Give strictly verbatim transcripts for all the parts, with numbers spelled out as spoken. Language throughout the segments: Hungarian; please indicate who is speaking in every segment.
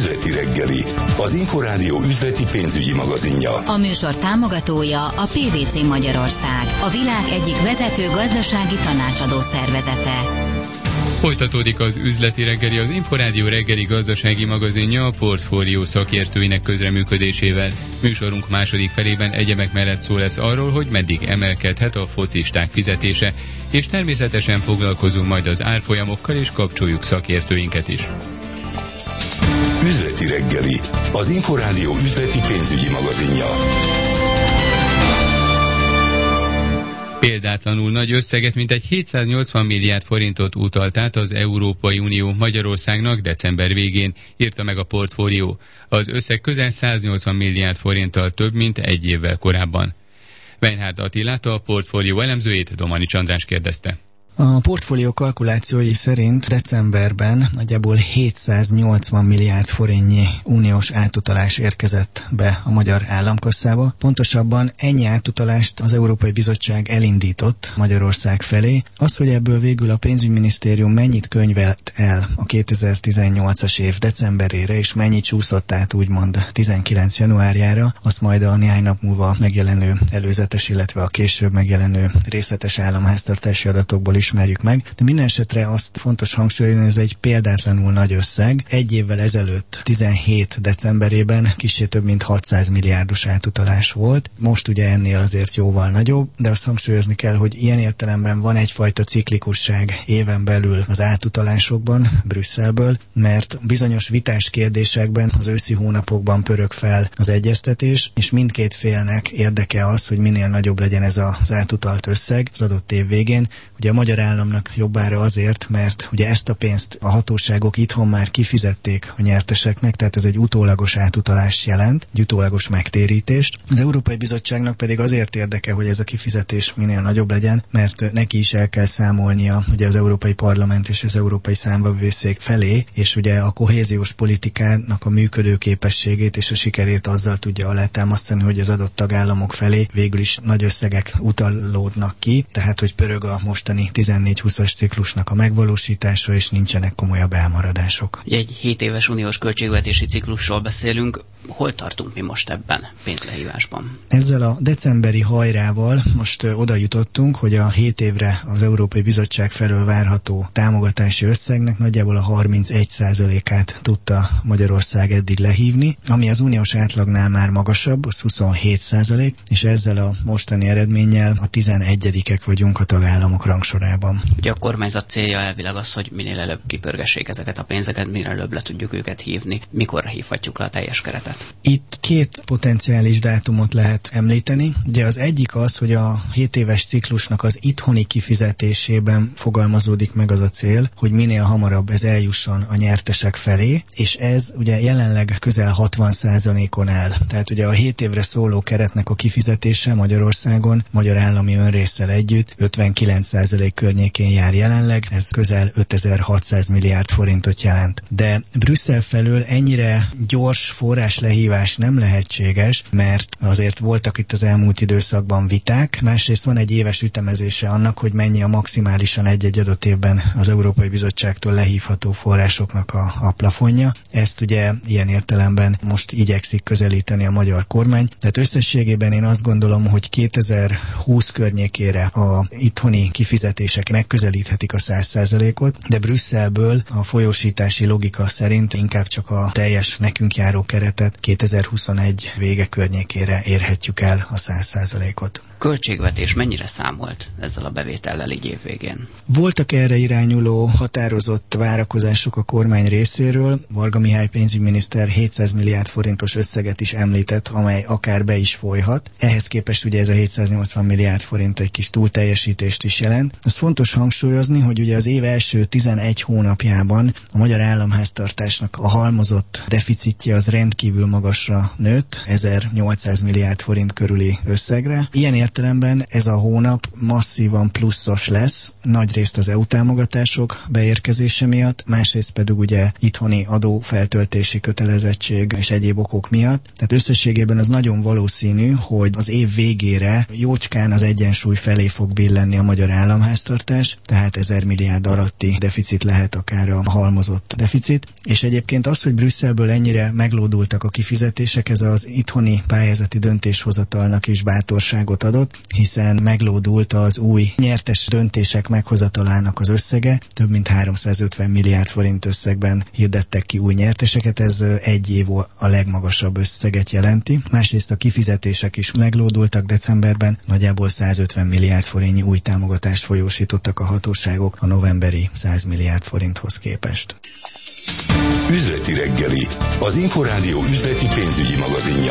Speaker 1: Üzleti reggeli, az Inforádió üzleti pénzügyi magazinja.
Speaker 2: A műsor támogatója a pé vé cé Magyarország, a világ egyik vezető gazdasági tanácsadó szervezete.
Speaker 3: Folytatódik az üzleti reggeli, az Inforádió reggeli gazdasági magazinja a portfólió szakértőinek közreműködésével. Műsorunk második felében egyebek mellett szó lesz arról, hogy meddig emelkedhet a focisták fizetése, és természetesen foglalkozunk majd az árfolyamokkal és kapcsoljuk szakértőinket is.
Speaker 1: Üzleti reggeli, az Inforádió üzleti pénzügyi magazinja.
Speaker 3: Példátlanul nagy összeget, mintegy hétszáznyolcvan milliárd forintot utalt át az Európai Unió Magyarországnak december végén, írta meg a portfólió. Az összeg közel száznyolcvan milliárd forinttal több, mint egy évvel korábban. Weinhard Attilát, a portfólió elemzőjét Domanics András kérdezte.
Speaker 4: A portfólió kalkulációi szerint decemberben nagyjából hétszáznyolcvan milliárd forintnyi uniós átutalás érkezett be a magyar államkasszába. Pontosabban ennyi átutalást az Európai Bizottság elindított Magyarország felé. Az, hogy ebből végül a pénzügyminisztérium mennyit könyvelt el a kétezer-tizennyolcas év decemberére, és mennyit csúszott át úgymond tizenkilenc januárjára, azt majd a néhány nap múlva megjelenő előzetes, illetve a később megjelenő részletes államháztartási adatokból ismerjük meg, de minden esetre azt fontos hangsúlyozni, hogy ez egy példátlanul nagy összeg. Egy évvel ezelőtt, tizenhét decemberében kissé több mint hatszáz milliárdos átutalás volt. Most ugye ennél azért jóval nagyobb, de azt hangsúlyozni kell, hogy ilyen értelemben van egyfajta ciklikusság éven belül az átutalásokban Brüsszelből, mert bizonyos vitás kérdésekben az őszi hónapokban pörög fel az egyeztetés, és mindkét félnek érdeke az, hogy minél nagyobb legyen ez az átutalt összeg az adott év végén. Ugye a magyar államnak jobbára azért, mert ugye ezt a pénzt a hatóságok itthon már kifizették a nyerteseknek, tehát ez egy utólagos átutalást jelent, egy utólagos megtérítést. Az Európai Bizottságnak pedig azért érdeke, hogy ez a kifizetés minél nagyobb legyen, mert neki is el kell számolnia ugye az Európai Parlament és az Európai Számvevőszék felé, és ugye a kohéziós politikának a működőképességét és a sikerét azzal tudja alátámasztani, hogy az adott tagállamok felé végül is nagy összegek utalódnak ki, tehát hogy pörög a mostani tizennégy-húszas ciklusnak a megvalósítása, és nincsenek komolyabb elmaradások.
Speaker 5: Ugye egy hét éves uniós költségvetési ciklusról beszélünk. Hol tartunk mi most ebben pénzlehívásban? Ezzel
Speaker 4: a decemberi hajrával most ö, oda jutottunk, hogy a hét évre az Európai Bizottság felől várható támogatási összegnek nagyjából a harmincegy százalékát tudta Magyarország eddig lehívni, ami az uniós átlagnál már magasabb, az huszonhét százalék, és ezzel a mostani eredménnyel a tizenegyedikek vagyunk a tagállamok rangsorában.
Speaker 5: Ugye a kormányzat célja elvileg az, hogy minél előbb kipörgessék ezeket a pénzeket, minél előbb le tudjuk őket hívni. Mikorra hívhatjuk le a teljes keretet?
Speaker 4: Itt két potenciális dátumot lehet említeni. Ugye az egyik az, hogy a hét éves ciklusnak az itthoni kifizetésében fogalmazódik meg az a cél, hogy minél hamarabb ez eljusson a nyertesek felé, és ez ugye jelenleg közel hatvan százalékon áll. Tehát ugye a hét évre szóló keretnek a kifizetése Magyarországon magyar állami önrésszel együtt ötvenkilenc százalék környékén jár jelenleg, ez közel ötezer-hatszáz milliárd forintot jelent. De Brüsszel felől ennyire gyors forrás lehívás nem lehetséges, mert azért voltak itt az elmúlt időszakban viták. Másrészt van egy éves ütemezése annak, hogy mennyi a maximálisan egy-egy adott évben az Európai Bizottságtól lehívható forrásoknak a, a plafonja. Ezt ugye ilyen értelemben most igyekszik közelíteni a magyar kormány. Tehát összességében én azt gondolom, hogy kétezer-húsz környékére a itthoni kifizetések megközelíthetik a száz százalékot, de Brüsszelből a folyósítási logika szerint inkább csak a teljes nekünk járó keretet kétezer-huszonegy vége környékére érhetjük el a száz százalékot.
Speaker 5: Költségvetés mennyire számolt ezzel a bevétellel így év végén?
Speaker 4: Voltak erre irányuló határozott várakozások a kormány részéről. Varga Mihály pénzügyminiszter hétszáz milliárd forintos összeget is említett, amely akár be is folyhat. Ehhez képest ugye ez a hétszáznyolcvan milliárd forint egy kis túlteljesítést is jelent. Ez fontos hangsúlyozni, hogy ugye az év első tizenegy hónapjában a magyar államháztartásnak a halmozott deficitje az rendkívül magasra nőtt, ezernyolcszáz milliárd forint körüli összegre. Ilyen értelemben ez a hónap masszívan pluszos lesz, nagyrészt az é u támogatások beérkezése miatt, másrészt pedig ugye itthoni adófeltöltési kötelezettség és egyéb okok miatt. Tehát összességében az nagyon valószínű, hogy az év végére jócskán az egyensúly felé fog billenni a magyar államháztartás, tehát ezer milliárd alatti deficit lehet akár a halmozott deficit. És egyébként az, hogy Brüsszelből ennyire meglódultak a kifizetések, ez az itthoni pályázati döntéshozatalnak is bátorságot adott, hiszen meglódult az új nyertes döntések meghozatalának az összege, több mint háromszázötven milliárd forint összegben hirdettek ki új nyerteseket, ez egy év a legmagasabb összeget jelenti. Másrészt a kifizetések is meglódultak decemberben, nagyjából százötven milliárd forintnyi új támogatást folyósítottak a hatóságok a novemberi száz milliárd forinthoz képest.
Speaker 1: Üzleti reggeli, az Inforádió üzleti pénzügyi magazinja.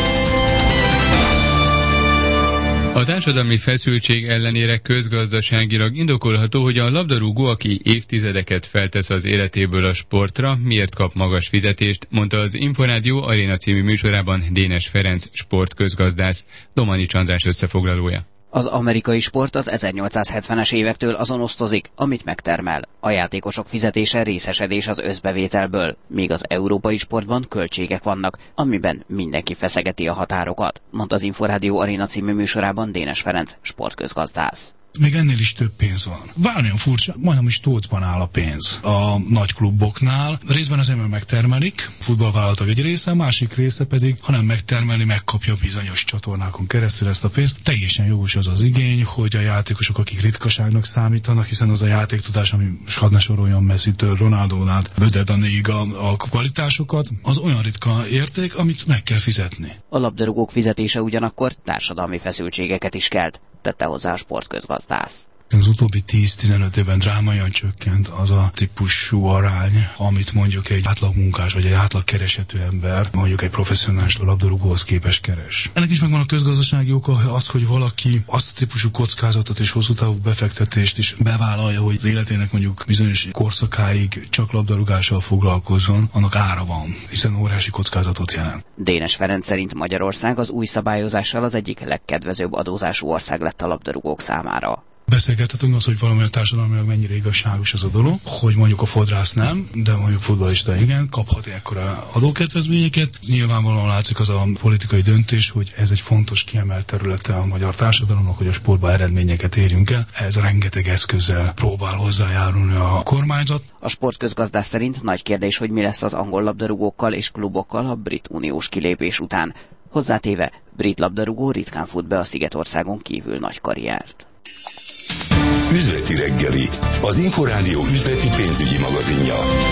Speaker 3: A társadalmi feszültség ellenére közgazdaságilag indokolható, hogy a labdarúgó, aki évtizedeket feltesz az életéből a sportra, miért kap magas fizetést, mondta az Inforádió Aréna című műsorában Dénes Ferenc sportközgazdász, Domanics András összefoglalója.
Speaker 5: Az amerikai sport az ezernyolcszázhetvenes évektől azon osztozik, amit megtermel. A játékosok fizetése részesedés az összbevételből, míg az európai sportban költségek vannak, amiben mindenki feszegeti a határokat, mondta az Inforádió Aréna című műsorában Dénes Ferenc sportközgazdász.
Speaker 6: Még ennél is több pénz van. Bármilyen furcsa, majdnem is tócban áll a pénz a nagy kluboknál. Részben azért, mert megtermelik, futballvállalatok egy része, a másik része pedig, ha nem megtermeli, megkapja bizonyos csatornákon keresztül ezt a pénzt. Teljesen jogos az az igény, hogy a játékosok, akik ritkaságnak számítanak, hiszen az a játéktudás, ami hadd ne soroljon Messi-től Ronaldón át Bödedanig a, a kvalitásokat, az olyan ritka érték, amit meg kell fizetni.
Speaker 5: A labdarúgók fizetése ugyanakkor társadalmi feszültségeket is kelt, tette hozzá a sportközgazdász.
Speaker 6: Az utóbbi tíz-tizenöt évben drámaian csökkent az a típusú arány, amit mondjuk egy átlagmunkás vagy egy átlagkeresetű ember, mondjuk egy professzionális labdarúgóhoz képes keres. Ennek is megvan a közgazdasági oka az, hogy valaki azt a típusú kockázatot és hosszú távú befektetést is bevállalja, hogy az életének mondjuk bizonyos korszakáig csak labdarúgással foglalkozzon, annak ára van, hiszen óriási kockázatot jelent.
Speaker 5: Dénes Ferenc szerint Magyarország az új szabályozással az egyik legkedvezőbb adózású ország lett a labdarúgók számára.
Speaker 6: Beszélgethetünk az, hogy valamilyen társadalmilag mennyire igazságos ez a dolog, hogy mondjuk a fodrász nem, de mondjuk futballista igen, kaphat ekkora adókedvezményeket. Nyilvánvalóan látszik az a politikai döntés, hogy ez egy fontos kiemelt területe a magyar társadalomnak, hogy a sportban eredményeket érjünk el. Ez rengeteg eszközzel próbál hozzájárulni a kormányzat.
Speaker 5: A sportközgazdász szerint nagy kérdés, hogy mi lesz az angol labdarúgókkal és klubokkal a brit uniós kilépés után. Hozzátéve, brit labdarúgó ritkán fut be a Szigetországon kívül nagy karriert.
Speaker 1: Üzleti reggeli, az Inforádió üzleti pénzügyi magazinja.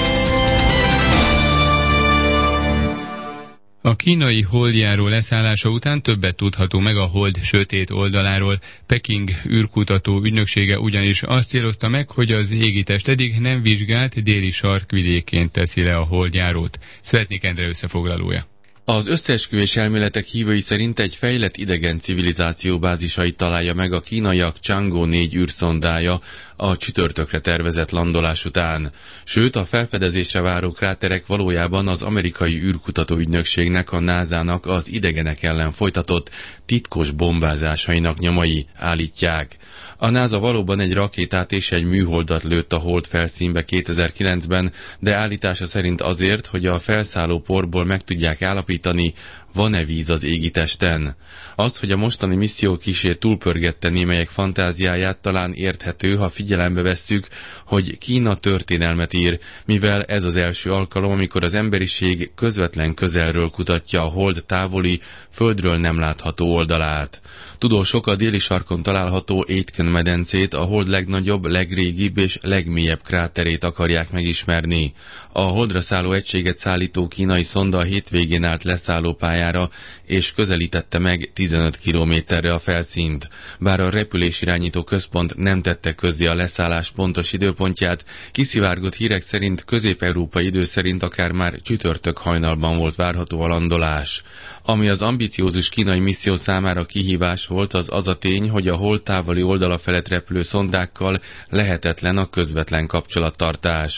Speaker 3: A kínai holdjáró leszállása után többet tudható meg a hold sötét oldaláról. Peking űrkutató ügynöksége ugyanis azt célozta meg, hogy az égitest eddig nem vizsgált déli sarkvidékén teszi le a holdjárót. Szvetnik Endre összefoglalója.
Speaker 7: Az összeesküvés elméletek hívői szerint egy fejlett idegen civilizáció bázisait találja meg a kínaiak Chang'e négy űrszondája a csütörtökre tervezett landolás után. Sőt, a felfedezésre váró kráterek valójában az amerikai űrkutató ügynökségnek, a nászának az idegenek ellen folytatott titkos bombázásainak nyomai, állítják. A NASA valóban egy rakétát és egy műholdat lőtt a hold felszínbe kétezer-kilencben, de állítása szerint azért, hogy a felszálló porból meg tudják állapítani, van-e víz az égitesten. Az, hogy a mostani misszió kissé túlpörgette némelyek fantáziáját, talán érthető, ha figyelembe vesszük, hogy Kína történelmet ír, mivel ez az első alkalom, amikor az emberiség közvetlen közelről kutatja a hold távoli, földről nem látható oldalát. Tudósok a déli sarkon található Aitken medencét, a hold legnagyobb, legrégibb és legmélyebb kráterét akarják megismerni. A holdra szálló egységet szállító kínai szonda a hétvégén állt leszállópályára, és közelítette meg tizenöt kilométerre a felszínt. Bár a repülésirányító központ nem tette közzé a leszállás pontos időpontját, kiszivárgott hírek szerint közép-európai idő szerint akár már csütörtök hajnalban volt várható a landolás. Ami az ambiciózus kínai misszió számára kihívás volt, az az a tény, hogy a hold távoli oldala felett repülő szondákkal lehetetlen a közvetlen kapcsolattartás.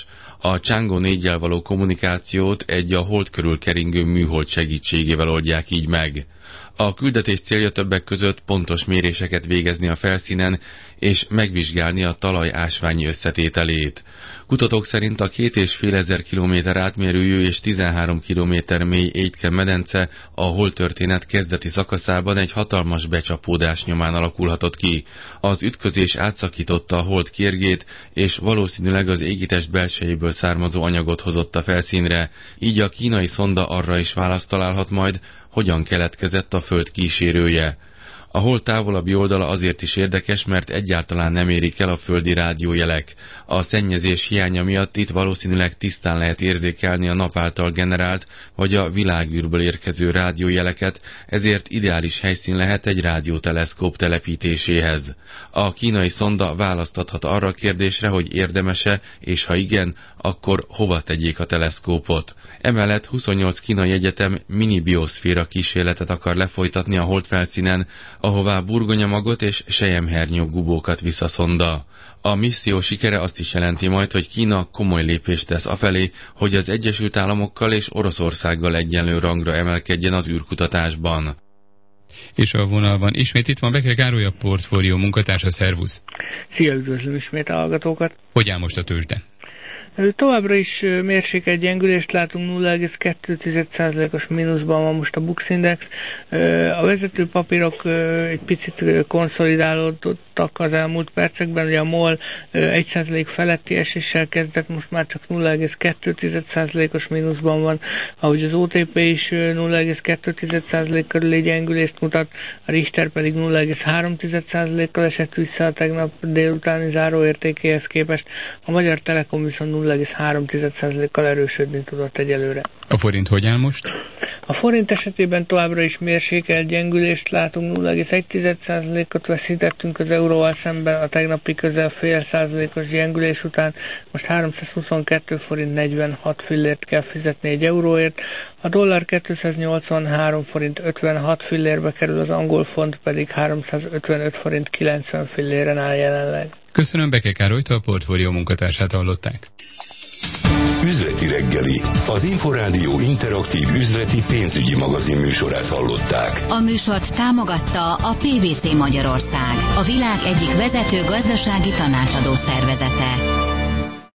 Speaker 7: A Chang'e négyel való kommunikációt egy a hold körül keringő műhold segítségével oldják így meg. A küldetés célja többek között pontos méréseket végezni a felszínen és megvizsgálni a talaj ásványi összetételét. Kutatók szerint a két és fél ezer kilométer átmérőjű és tizenhárom kilométer mély Aitken medence a holdtörténet kezdeti szakaszában egy hatalmas becsapódás nyomán alakulhatott ki. Az ütközés átszakította a hold kérgét, és valószínűleg az égitest belsejéből származó anyagot hozott a felszínre, így a kínai szonda arra is választ találhat majd, hogyan keletkezett a Föld kísérője. A hold távolabbi oldala azért is érdekes, mert egyáltalán nem érik el a földi rádiójelek. A szennyezés hiánya miatt itt valószínűleg tisztán lehet érzékelni a nap által generált vagy a világűrből érkező rádiójeleket, ezért ideális helyszín lehet egy rádióteleszkóp telepítéséhez. A kínai szonda választ adhat arra a kérdésre, hogy érdemese, és ha igen, akkor hova tegyék a teleszkópot. Emellett huszonnyolc kínai egyetem mini-bioszféra kísérletet akar lefolytatni a hold felszínen, ahová burgonyamagot és selyemhernyó gubókat visz a szonda. A misszió sikere azt is jelenti majd, hogy Kína komoly lépést tesz afelé, hogy az Egyesült Államokkal és Oroszországgal egyenlő rangra emelkedjen az űrkutatásban.
Speaker 3: És a vonalban ismét itt van Beke Károly, a Portfólió munkatársa, szervusz!
Speaker 8: Szia, üdvözlöm ismét a hallgatókat!
Speaker 3: Hogy áll most a tőzsde?
Speaker 8: Továbbra is mérsékelt gyengülést látunk, nulla egész kettő százalékos mínuszban van most a Bux Index. A vezető papírok egy picit konszolidálódtak az elmúlt percekben, ugye a MOL egy százalék feletti eséssel kezdett, most már csak nulla egész kettő százalékos mínuszban van, ahogy az o té pé is nulla egész kettő százalék körüli gyengülést mutat, a Richter pedig nulla egész három százalékkal esett vissza a tegnap délutáni záróértékéhez képest, a Magyar Telekom viszont nulla egész három százalékkal erősödni tudott egyelőre.
Speaker 3: A forint hogy áll most?
Speaker 8: A forint esetében továbbra is mérsékelt gyengülést látunk, nulla egész egy százalékot veszítettünk az euróval szemben a tegnapi közel fél százalékos gyengülés után, most háromszázhuszonkettő forint negyvenhat fillért kell fizetni egy euróért, a dollár kétszáznyolcvanhárom forint ötvenhat fillérbe kerül, az angol font pedig háromszázötvenöt forint kilencven filléren áll jelenleg.
Speaker 3: Köszönöm, Beke Károlyt, a Portfólió munkatársát hallották.
Speaker 1: Üzleti reggeli, az Inforádió interaktív üzleti pénzügyi magazin műsorát hallották.
Speaker 2: A műsort támogatta a pé vé cé Magyarország, a világ egyik vezető gazdasági tanácsadó szervezete.